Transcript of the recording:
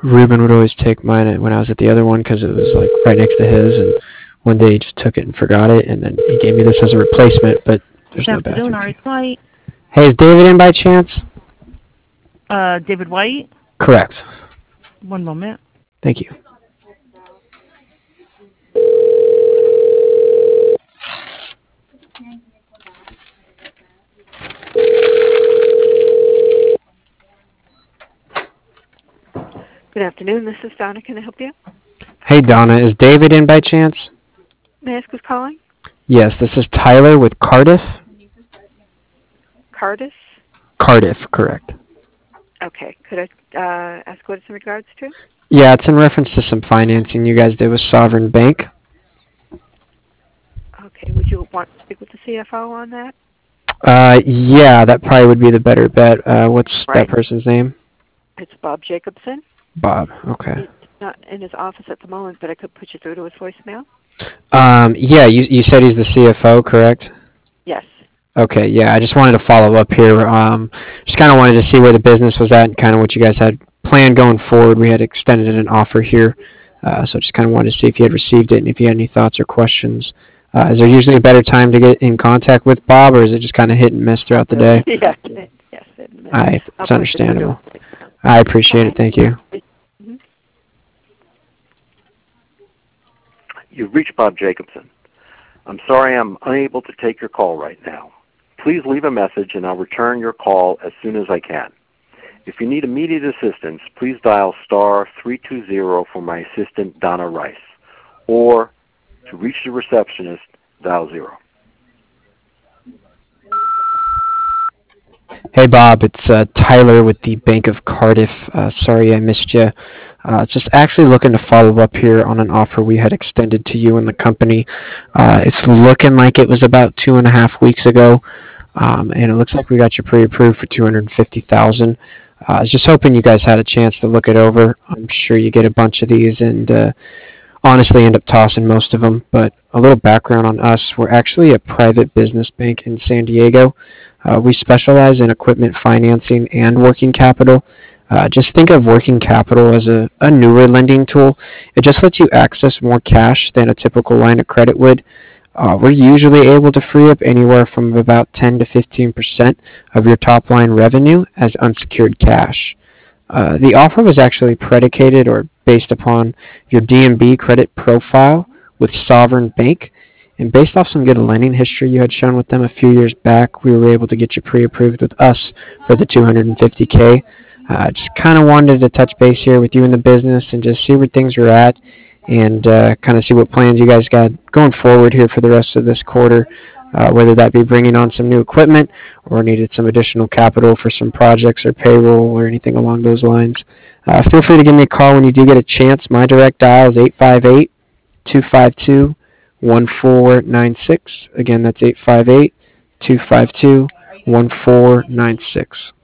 Ruben would always take mine when I was at the other one because it was like right next to his, and one day he just took it and forgot it, and then he gave me this as a replacement, but there's Good no afternoon, bathroom Ari key. White. Hey, is David in by chance? David White. Correct. One moment. Thank you. Good afternoon. This is Donna. Can I help you? Hey, Donna, is David in by chance? May I ask who's calling? Yes, this is Tyler with Cardiff. Cardis? Cardiff, correct. Okay. Could I ask what it's in regards to? Yeah, it's in reference to some financing you guys did with Sovereign Bank. Okay. Would you want to speak with the CFO on that? Yeah, that probably would be the better bet. What's that Right. person's name? It's Bob Jacobson. Bob, okay. He's not in his office at the moment, but I could put you through to his voicemail. Yeah, you said he's the CFO, correct? Yes. Okay, yeah, I just wanted to follow up here. Just kind of wanted to see where the business was at and kind of what you guys had planned going forward. We had extended an offer here, so just kind of wanted to see if you had received it and if you had any thoughts or questions. Is there usually a better time to get in contact with Bob, or is it just kind of hit and miss throughout the day? Yes. Yes. It's I'll put you through to understandable. his voicemail. I appreciate it. Thank you. Mhm. You've reached Bob Jacobson. I'm sorry I'm unable to take your call right now. Please leave a message and I'll return your call as soon as I can. If you need immediate assistance, please dial *320 for my assistant, Donna Rice. Or, to reach the receptionist, dial 0. Hey Bob, it's Tyler with the Bank of Cardiff. Sorry I missed you. Just actually looking to follow up here on an offer we had extended to you and the company. It's looking like it was about 2.5 weeks ago, and it looks like we got you pre-approved for 250,000. I was just hoping you guys had a chance to look it over. I'm sure you get a bunch of these, and honestly end up tossing most of them. But a little background on us: we're actually a private business bank in San Diego. We specialize in equipment financing and working capital. Just think of working capital as a newer lending tool. It just lets you access more cash than a typical line of credit would. We're usually able to free up anywhere from about 10 to 15% of your top line revenue as unsecured cash. The offer was actually predicated or based upon your DMB credit profile with Sovereign Bank. And based off some good lending history you had shown with them a few years back, we were able to get you pre-approved with us for the 250K. Just kind of wanted to touch base here with you in the business and just see where things are at and kind of see what plans you guys got going forward here for the rest of this quarter, whether that be bringing on some new equipment or needed some additional capital for some projects or payroll or anything along those lines. Feel free to give me a call when you do get a chance. My direct dial is 858 252 1496. Again, that's 858 252 1496.